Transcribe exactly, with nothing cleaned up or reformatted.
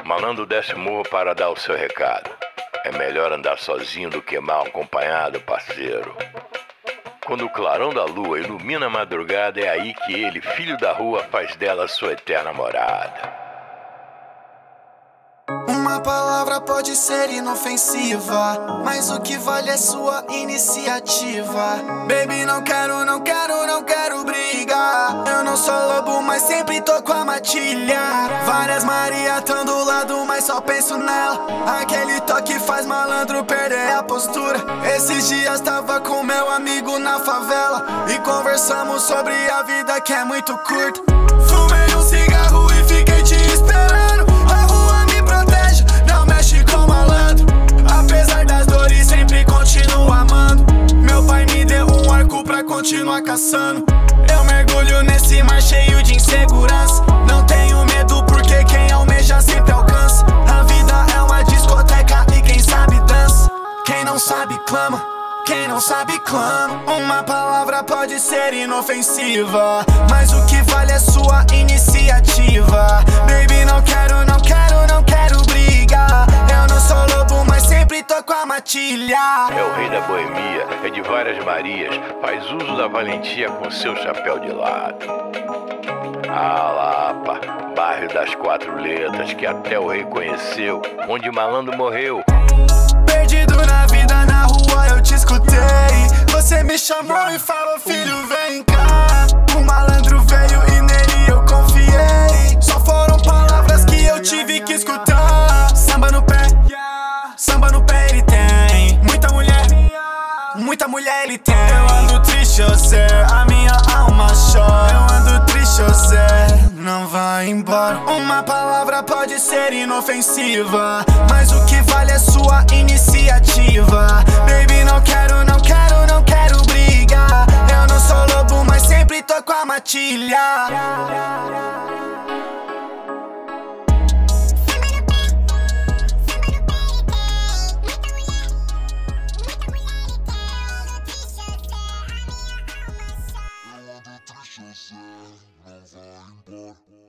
Malandro desce o morro para dar o seu recado. É melhor andar sozinho do que mal acompanhado, parceiro. Quando o clarão da lua ilumina a madrugada, é aí que ele, filho da rua, faz dela sua eterna morada. Uma palavra pode ser inofensiva, mas o que vale é sua iniciativa. Baby, não quero, não quero, não quero brigar. Eu não sou lobo, mas sempre tô com a matilha. Várias Maria tão do lado, mas só penso nela. Aquele toque faz malandro perder a postura. Esses dias tava com meu amigo na favela e conversamos sobre a vida que é muito curta. Fumei um cigarro e fiquei te esperando. A rua me protege, não mexe com malandro. Apesar das dores, sempre continuo amando. Meu pai me deu um arco pra continuar caçando. Eu mergulho nesse mar cheio de insegurança. Não tenho medo porque quem almeja sempre alcança. A vida é uma discoteca e quem sabe dança. Quem não sabe clama, quem não sabe clama. Uma palavra pode ser inofensiva, mas o que vale é sua iniciativa. Baby, não quero, não quero, não quero brigar. Eu não sou lobo, mas sempre tô com a matilha. É o rei da boemia, é de várias Marias. Faz uso da valentia com seu chapéu de lado. Ah, Lapa, bairro das quatro letras que até o rei conheceu, onde malandro morreu. Perdido na vida, na rua eu te escutei. Você me chamou e falou, filho, vem cá. O malandro veio e nele eu confiei. Só foram palavras que eu tive que escutar. Samba no pé, samba no pé ele tem. Muita mulher, muita mulher ele tem. Eu ando triste, eu sei, a minha alma chora. Eu ando triste, eu sei, não vai embora. Uma palavra pode ser inofensiva, mas o que vale é sua iniciativa. Baby, não quero, não quero, não quero brigar. Eu não sou lobo, mas sempre tô com a matilha. Eu ando triste, eu sei, não vai embora.